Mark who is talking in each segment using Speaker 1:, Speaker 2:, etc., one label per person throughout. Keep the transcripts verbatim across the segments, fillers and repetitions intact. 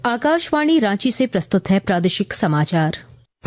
Speaker 1: आकाशवाणी रांची से प्रस्तुत है प्रादेशिक समाचार।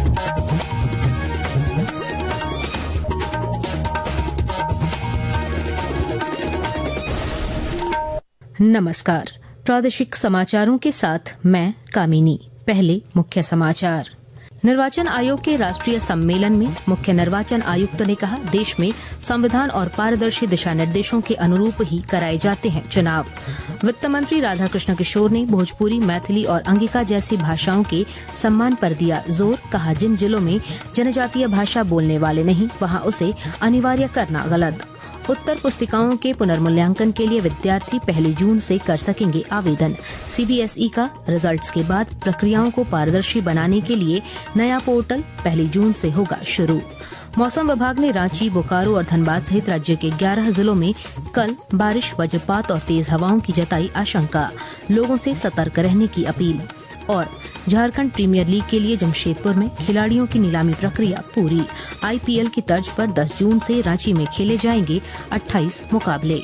Speaker 1: नमस्कार, प्रादेशिक समाचारों के साथ मैं कामिनी। पहले मुख्य समाचार। निर्वाचन आयोग के राष्ट्रीय सम्मेलन में मुख्य निर्वाचन आयुक्त ने कहा, देश में संविधान और पारदर्शी दिशा निर्देशों के अनुरूप ही कराए जाते हैं चुनाव। वित्त मंत्री राधाकृष्ण किशोर ने भोजपुरी, मैथिली और अंगिका जैसी भाषाओं के सम्मान पर दिया जोर। कहा, जिन जिलों में जनजातीय भाषा बोलने वाले नहीं, वहां उसे अनिवार्य करना गलत। उत्तर पुस्तिकाओं के पुनर्मूल्यांकन के लिए विद्यार्थी पहली जून से कर सकेंगे आवेदन। सीबीएसई का रिजल्ट्स के बाद प्रक्रियाओं को पारदर्शी बनाने के लिए नया पोर्टल पहली जून से होगा शुरू। मौसम विभाग ने रांची, बोकारो और धनबाद सहित राज्य के ग्यारह जिलों में कल बारिश, वज्रपात और तेज हवाओं की जताई आशंका। लोगों से सतर्क रहने की अपील। और झारखंड प्रीमियर लीग के लिए जमशेदपुर में खिलाड़ियों की नीलामी प्रक्रिया पूरी। आईपीएल की तर्ज पर दस जून से रांची में खेले जाएंगे अट्ठाईस मुकाबले।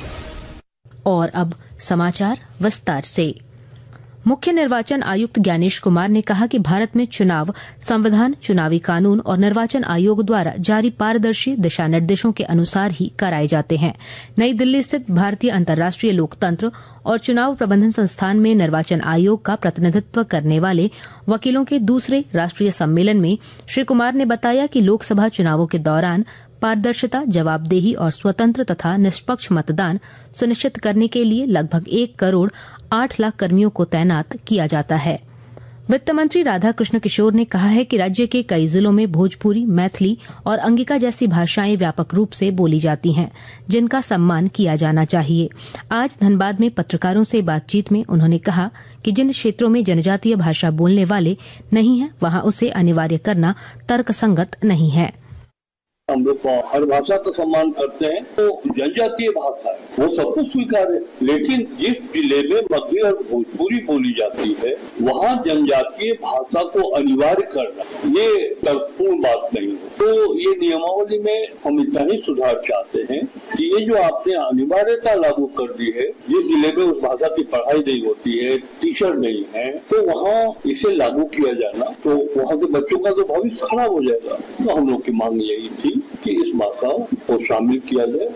Speaker 1: और अब समाचार विस्तार से। मुख्य निर्वाचन आयुक्त ज्ञानेश कुमार ने कहा कि भारत में चुनाव संविधान, चुनावी कानून और निर्वाचन आयोग द्वारा जारी पारदर्शी दिशा निर्देशों के अनुसार ही कराए जाते हैं। नई दिल्ली स्थित भारतीय अंतर्राष्ट्रीय लोकतंत्र और चुनाव प्रबंधन संस्थान में निर्वाचन आयोग का प्रतिनिधित्व करने वाले वकीलों के दूसरे राष्ट्रीय सम्मेलन में श्री कुमार ने बताया कि लोकसभा चुनावों के दौरान पारदर्शिता, जवाबदेही और स्वतंत्र तथा निष्पक्ष मतदान सुनिश्चित करने के लिए लगभग एक करोड़ आठ लाख कर्मियों को तैनात किया जाता है। वित्त मंत्री राधाकृष्ण किशोर ने कहा है कि राज्य के कई जिलों में भोजपुरी, मैथिली और अंगिका जैसी भाषाएं व्यापक रूप से बोली जाती हैं, जिनका सम्मान किया जाना चाहिए। आज धनबाद में पत्रकारों से बातचीत में उन्होंने कहा कि जिन क्षेत्रों में जनजातीय भाषा बोलने वाले नहीं हैं, वहां उसे अनिवार्य करना तर्कसंगत नहीं है।
Speaker 2: हम लोग हर भाषा का सम्मान करते हैं, तो जनजातीय भाषा है वो सबको स्वीकार है, लेकिन जिस जिले में मगही और भोजपुरी बोली जाती है वहाँ जनजातीय भाषा को अनिवार्य करना ये तर्कपूर्ण बात नहीं है। तो ये नियमावली में हम इतना ही सुधार चाहते हैं कि ये जो आपने अनिवार्यता लागू कर दी है, जिस जिले में उस भाषा की पढ़ाई नहीं होती है, टीचर नहीं है, तो वहाँ इसे लागू किया जाना, तो वहाँ के बच्चों का तो भविष्य खराब हो जाएगा। तो हम लोग की मांग यही थी कि इस भाषा को शामिल किया जाए।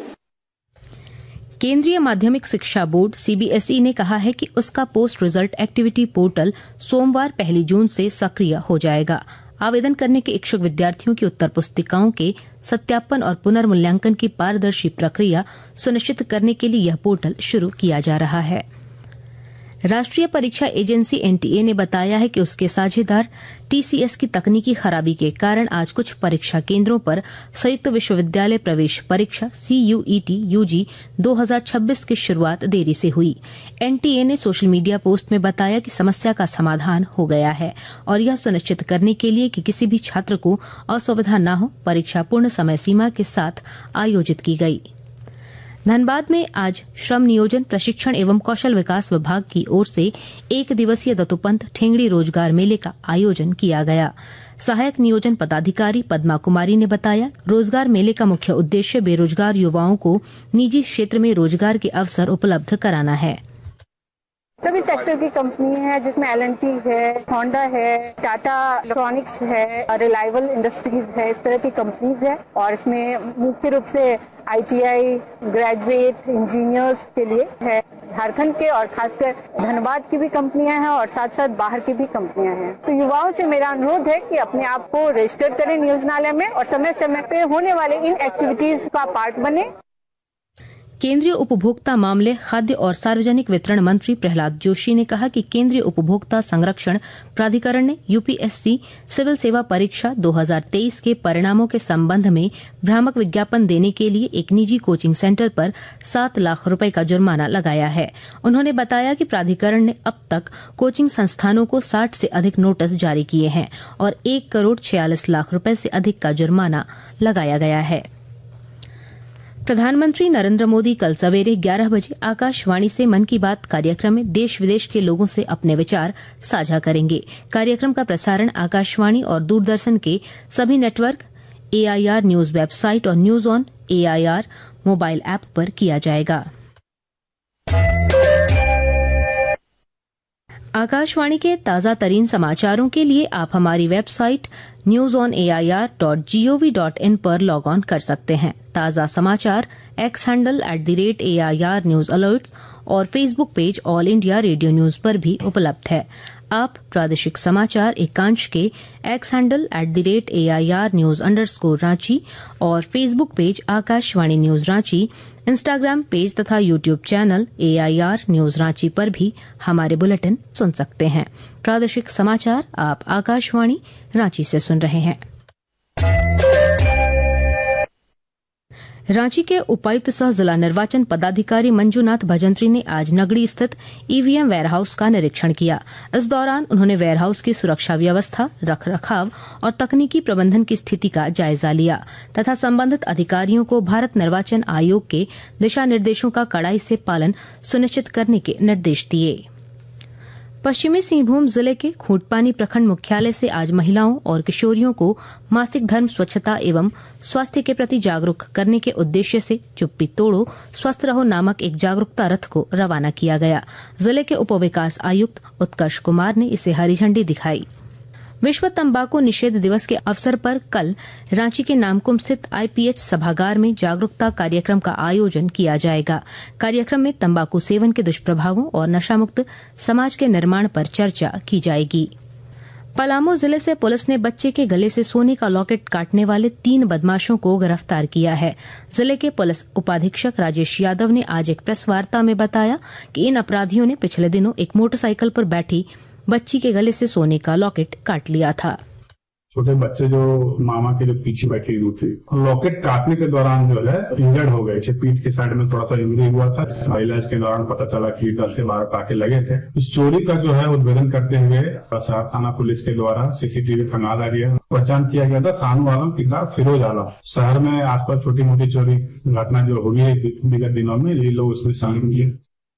Speaker 1: केंद्रीय माध्यमिक शिक्षा बोर्ड सीबीएसई ने कहा है कि उसका पोस्ट रिजल्ट एक्टिविटी पोर्टल सोमवार पहली जून से सक्रिय हो जाएगा। आवेदन करने के इच्छुक विद्यार्थियों की उत्तर पुस्तिकाओं के सत्यापन और पुनर्मूल्यांकन की पारदर्शी प्रक्रिया सुनिश्चित करने के लिए यह पोर्टल शुरू किया जा रहा है। राष्ट्रीय परीक्षा एजेंसी एनटीए ने बताया है कि उसके साझेदार टीसीएस की तकनीकी खराबी के कारण आज कुछ परीक्षा केंद्रों पर संयुक्त विश्वविद्यालय प्रवेश परीक्षा सीयूईटी यूजी दो हज़ार छब्बीस की शुरुआत देरी से हुई। एनटीए ने सोशल मीडिया पोस्ट में बताया कि समस्या का समाधान हो गया है और यह सुनिश्चित करने के लिए कि किसी भी छात्र को असुविधा न हो, परीक्षा पूर्ण समय सीमा के साथ आयोजित की गई। धनबाद में आज श्रम नियोजन, प्रशिक्षण एवं कौशल विकास विभाग की ओर से एक दिवसीय दत्तोपंत ठेंगड़ी रोजगार मेले का आयोजन किया गया। सहायक नियोजन पदाधिकारी पद्मा कुमारी ने बताया, रोजगार मेले का मुख्य उद्देश्य बेरोजगार युवाओं को निजी क्षेत्र में रोजगार के अवसर उपलब्ध कराना है।
Speaker 3: सभी सेक्टर की कंपनी है, जिसमें एल एंड टी है, होंडा है, टाटा इलेक्ट्रॉनिक्स है, रिलायबल इंडस्ट्रीज है, इस तरह की कंपनीज है। और इसमें मुख्य रूप से आईटीआई, ग्रेजुएट इंजीनियर्स के लिए है। झारखंड के और खासकर धनबाद की भी कंपनियां हैं और साथ साथ बाहर की भी कंपनियां हैं। तो युवाओं से मेरा अनुरोध है कि अपने आप को रजिस्टर करें नियोजनालय में और समय समय पे होने वाले इन एक्टिविटीज का पार्ट बने।
Speaker 1: केंद्रीय उपभोक्ता मामले, खाद्य और सार्वजनिक वितरण मंत्री प्रहलाद जोशी ने कहा कि केंद्रीय उपभोक्ता संरक्षण प्राधिकरण ने यूपीएससी सिविल सेवा परीक्षा दो हज़ार तेईस के परिणामों के संबंध में भ्रामक विज्ञापन देने के लिए एक निजी कोचिंग सेंटर पर सात लाख रुपए का जुर्माना लगाया है। उन्होंने बताया कि प्राधिकरण ने अब तक कोचिंग संस्थानों को साठ से अधिक नोटिस जारी किए हैं और एक करोड़ छियालीस लाख रुपए से अधिक का जुर्माना लगाया गया है। प्रधानमंत्री नरेंद्र मोदी कल सवेरे ग्यारह बजे आकाशवाणी से मन की बात कार्यक्रम में देश विदेश के लोगों से अपने विचार साझा करेंगे। कार्यक्रम का प्रसारण आकाशवाणी और दूरदर्शन के सभी नेटवर्क, एआईआर न्यूज वेबसाइट और news on AIR mobile app पर किया जाएगा। आकाशवाणी के ताजा तरीन समाचारों के लिए आप हमारी website news on A I R dot G O V dot in पर लॉग ऑन कर सकते हैं। ताजा समाचार X handle at the rate A I R news alerts और Facebook page All India Radio news पर भी उपलब्ध है। आप प्रादेशिक समाचार एकांश के X handle at the rate A I R news underscore Ranchi और Facebook page Akashvani news Ranchi, Instagram page तथा YouTube channel A I R news Ranchi पर भी हमारे बुलेटिन सुन सकते हैं। प्रादेशिक समाचार आप आकाशवाणी रांची से सुन रहे हैं। रांची के उपायुक्त सह जिला निर्वाचन पदाधिकारी मंजूनाथ भजंत्री ने आज नगड़ी स्थित ईवीएम वेयरहाउस का निरीक्षण किया। इस दौरान उन्होंने वेयरहाउस की सुरक्षा व्यवस्था, रख रखाव और तकनीकी प्रबंधन की स्थिति का जायजा लिया तथा संबंधित अधिकारियों को भारत निर्वाचन आयोग के दिशा निर्देशों का कड़ाई से पालन सुनिश्चित करने के निर्देश दिए। पश्चिमी सिंहभूम जिले के खूंटपानी प्रखंड मुख्यालय से आज महिलाओं और किशोरियों को मासिक धर्म, स्वच्छता एवं स्वास्थ्य के प्रति जागरूक करने के उद्देश्य से चुप्पी तोड़ो स्वस्थ रहो नामक एक जागरूकता रथ को रवाना किया गया। जिले के उप विकास आयुक्त उत्कर्ष कुमार ने इसे हरी झंडी दिखाई। विश्व तंबाकू निषेध दिवस के अवसर पर कल रांची के नामकुम स्थित आई पी एच सभागार में जागरूकता कार्यक्रम का आयोजन किया जाएगा। कार्यक्रम में तंबाकू सेवन के दुष्प्रभावों और नशामुक्त समाज के निर्माण पर चर्चा की जाएगी। पलामू जिले से पुलिस ने बच्चे के गले से सोने का लॉकेट काटने वाले तीन बदमाशों को गिरफ्तार किया है। जिले के पुलिस उपाधीक्षक राजेश यादव ने आज एक प्रेस वार्ता में बताया कि इन अपराधियों ने पिछले दिनों एक मोटरसाइकिल पर बैठी बच्ची के गले से सोने का लॉकेट काट लिया था।
Speaker 4: छोटे बच्चे जो मामा के जो पीछे बैठी हुई थी, लॉकेट काटने के दौरान जो है इंजर्ड हो गए थे। पीठ के साइड में थोड़ा सा इंजरी हुआ था। इलाज के दौरान पता चला कि दस से बारह टाके लगे थे। इस चोरी का जो है उद्भेदन करते हुए शहर थाना पुलिस के द्वारा सीसीटीवी खंगाला गया। पहचान किया गया था सानू आलम पिता फिरोज आलम। शहर में आसपास छोटी मोटी चोरी घटना जो हुई है विगत दिनों में, ये लोग उसमें शामिल किए।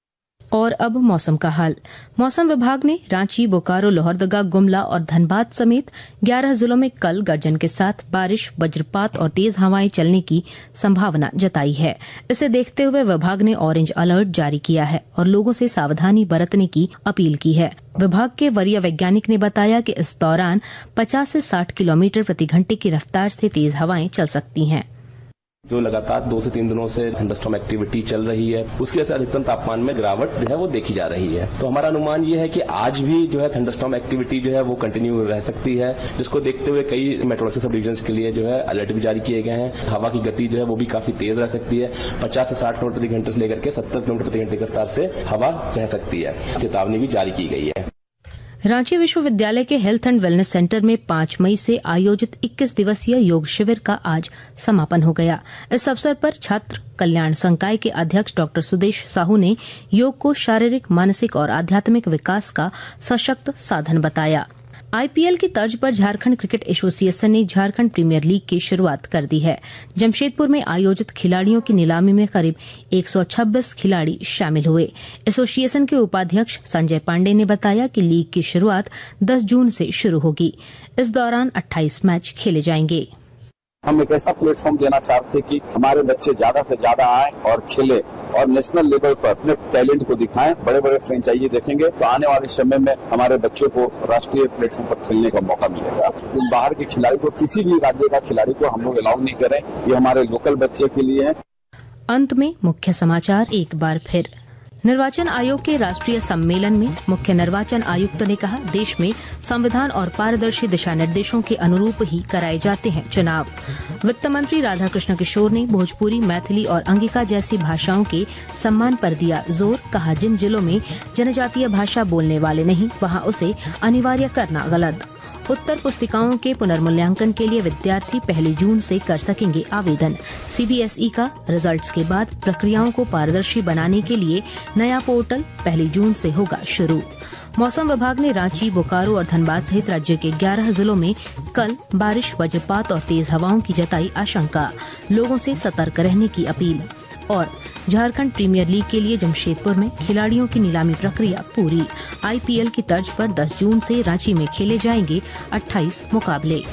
Speaker 1: और अब मौसम का हाल। मौसम विभाग ने रांची, बोकारो, लोहरदगा, गुमला और धनबाद समेत ग्यारह जिलों में कल गर्जन के साथ बारिश, वज्रपात और तेज हवाएं चलने की संभावना जताई है। इसे देखते हुए विभाग ने ऑरेंज अलर्ट जारी किया है और लोगों से सावधानी बरतने की अपील की है। विभाग के वरीय वैज्ञानिक ने बताया कि इस दौरान पचास से साठ किलोमीटर प्रति घंटे की रफ्तार से तेज हवाएं चल सकती हैं।
Speaker 5: जो लगातार दो से तीन दिनों से थंडरस्टॉर्म एक्टिविटी चल रही है, उसकी वजह से अधिकतम तापमान में गिरावट जो है वो देखी जा रही है। तो हमारा अनुमान ये है कि आज भी जो है थंडरस्टॉर्म एक्टिविटी जो है वो कंटिन्यू रह सकती है, जिसको देखते हुए कई मेट्रोलॉजी सब डिविजन के लिए जो है अलर्ट भी जारी किए गए हैं। हवा की गति जो है वो भी काफी तेज रह सकती है। पचास से साठ किलोमीटर प्रति घंटे से लेकर के सत्तर किलोमीटर प्रति घंटे की रफ्तार से हवा रह सकती है। चेतावनी भी जारी की गई है।
Speaker 1: रांची विश्वविद्यालय के हेल्थ एंड वेलनेस सेंटर में पांच मई से आयोजित इक्कीस दिवसीय योग शिविर का आज समापन हो गया। इस अवसर पर छात्र कल्याण संकाय के अध्यक्ष डॉक्टर सुदेश साहू ने योग को शारीरिक, मानसिक और आध्यात्मिक विकास का सशक्त साधन बताया। आई पी एल की तर्ज पर झारखंड क्रिकेट एसोसिएशन ने झारखंड प्रीमियर लीग की शुरुआत कर दी है। जमशेदपुर में आयोजित खिलाड़ियों की नीलामी में करीब एक सौ छब्बीस खिलाड़ी शामिल हुए। एसोसिएशन के उपाध्यक्ष संजय पांडे ने बताया कि लीग की शुरुआत दस जून से शुरू होगी। इस दौरान अट्ठाईस मैच खेले जाएंगे।
Speaker 6: हम एक ऐसा प्लेटफॉर्म देना चाहते कि हमारे बच्चे ज्यादा से ज्यादा आए और खेले और नेशनल लेवल पर अपने टैलेंट को दिखाएं। बड़े बड़े फ्रेंचाइजी देखेंगे तो आने वाले समय में हमारे बच्चों को राष्ट्रीय प्लेटफॉर्म पर खेलने का मौका मिलेगा। बाहर के खिलाड़ी को, किसी भी राज्य का खिलाड़ी को हम लोग अलाउ नहीं करें। ये हमारे लोकल बच्चे के लिए है।
Speaker 1: अंत में मुख्य समाचार एक बार फिर। निर्वाचन आयोग के राष्ट्रीय सम्मेलन में मुख्य निर्वाचन आयुक्त ने कहा, देश में संविधान और पारदर्शी दिशा निर्देशों के अनुरूप ही कराए जाते हैं चुनाव। वित्त मंत्री राधाकृष्ण किशोर ने भोजपुरी, मैथिली और अंगिका जैसी भाषाओं के सम्मान पर दिया जोर। कहा, जिन जिलों में जनजातीय भाषा बोलने वाले नहीं, वहां उसे अनिवार्य करना गलत। उत्तर पुस्तिकाओं के पुनर्मूल्यांकन के लिए विद्यार्थी पहली जून से कर सकेंगे आवेदन। सी बी एस ई का रिजल्ट्स के बाद प्रक्रियाओं को पारदर्शी बनाने के लिए नया पोर्टल पहली जून से होगा शुरू। मौसम विभाग ने रांची, बोकारो और धनबाद सहित राज्य के ग्यारह जिलों में कल बारिश, वज्रपात और तेज हवाओं की जताई आशंका। लोगों से सतर्क रहने की अपील। और झारखंड प्रीमियर लीग के लिए जमशेदपुर में खिलाड़ियों की नीलामी प्रक्रिया पूरी। आई पी एल की तर्ज पर दस जून से रांची में खेले जाएंगे अट्ठाईस मुकाबले।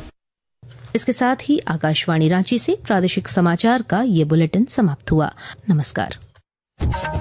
Speaker 1: इसके साथ ही आकाशवाणी रांची से प्रादेशिक समाचार का ये बुलेटिन समाप्त हुआ। नमस्कार।